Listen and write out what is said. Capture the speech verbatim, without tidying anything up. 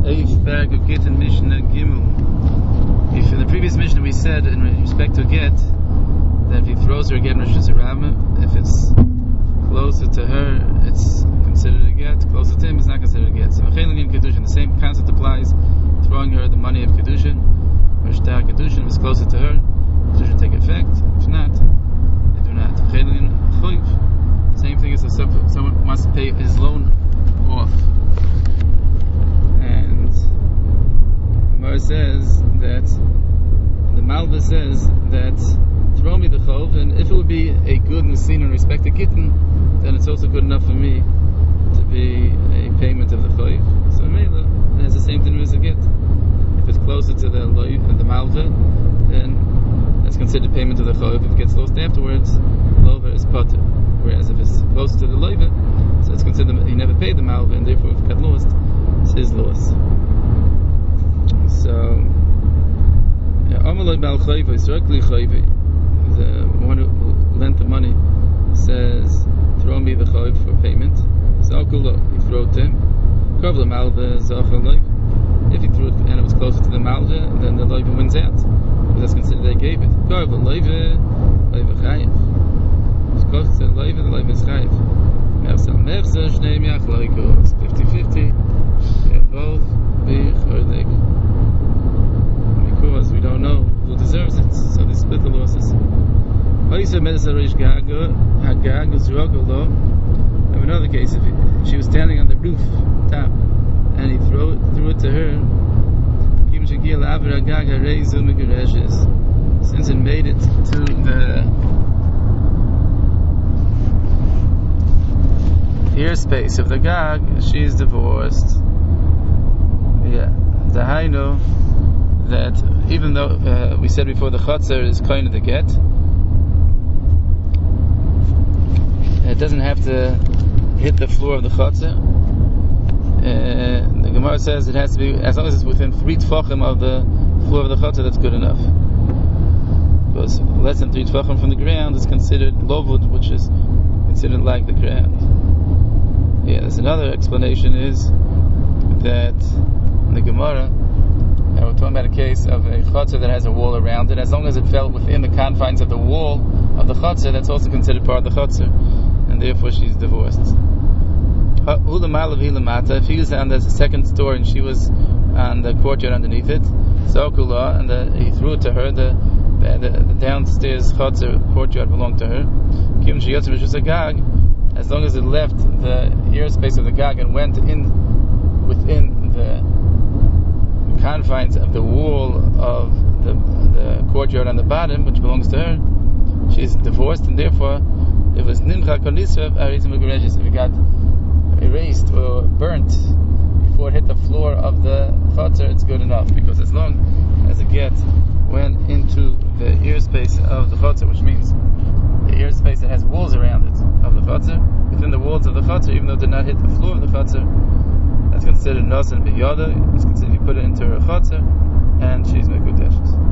eighth Perek of Git in Mishnah Gimel. If in the previous Mishnah we said in respect to Get that if he throws her a Get in Rosh Hashanah, if it's closer to her, it's considered a Get. Closer to him, it's not considered a Get. So the same concept applies. Throwing her the money of Kedushin, or Shtar Kedushin, if it's closer to her, Kedushin take effect. If not, they do not. Same thing as if someone wants to pay his loan off. And Gemara says that the Malva says that throw me the chov, and if it would be a good Nesina in respect to Kitten, then it's also good enough for me to be a payment of the chov. So Mela, it has the same thing as a get. If it's closer to the loiv and the Malva, then that's considered payment of the chov. If it gets lost afterwards, lover is potter. Whereas if it's closer to the loiva, so it's considered he never paid the Malva, and therefore if it got lost, it's his loss. So, Amalai Bal Chayva, Israqli Chayva, the one who lent the money, says, throw me the Chayv for payment. Zakula, he threw it to him. Kavla Malva, Zachalai. If he threw it and it was closer to the Malva, then the Loiva wins out. Because that's considered they gave it. Kavla Loiva, Loiva Chayiv. If it's closer to the Loiva, the Loiva is Chayiv. Mersal Mersa, Shnei Miach Loiko. It's fifty-fifty. They'll both be Chordik. Because we don't know who deserves it, so they split the losses. In another case, if, he, if she was standing on the roof top and he threw it, threw it to her, since it made it to the ear space of the gag, she is divorced. Yeah, the hainu that even though uh, we said before the chotzer is kind of the get, it doesn't have to hit the floor of the chotzer. Uh, the Gemara says it has to be, as long as it's within three tfachim of the floor of the chotzer, that's good enough. Because less than three tfachim from the ground is considered lovud, which is considered like the ground. Yeah, there's another explanation is that in the Gemara, Uh, we're talking about a case of a chotzer that has a wall around it. As long as it fell within the confines of the wall of the chotzer, that's also considered part of the chotzer, and therefore she's divorced. If he was on the second story and she was on the courtyard underneath it, and the, he threw it to her, the, the, the downstairs chotzer courtyard belonged to her. As long as it left the ear space of the gag and went in within the confines of the wall of the, the courtyard on the bottom, which belongs to her, she's divorced, and therefore it was nimcha konisrav arizim u'gereshes. If it got erased or burnt before it hit the floor of the chotzer, it's good enough, because as long as it get went into the ear space of the chotzer, which means the ear space that has walls around it of the chotzer, within the walls of the chotzer, even though it did not hit the floor of the chotzer, that's considered nasan b'yada. It's considered you put it into her chotzer, and she's mekudeshes.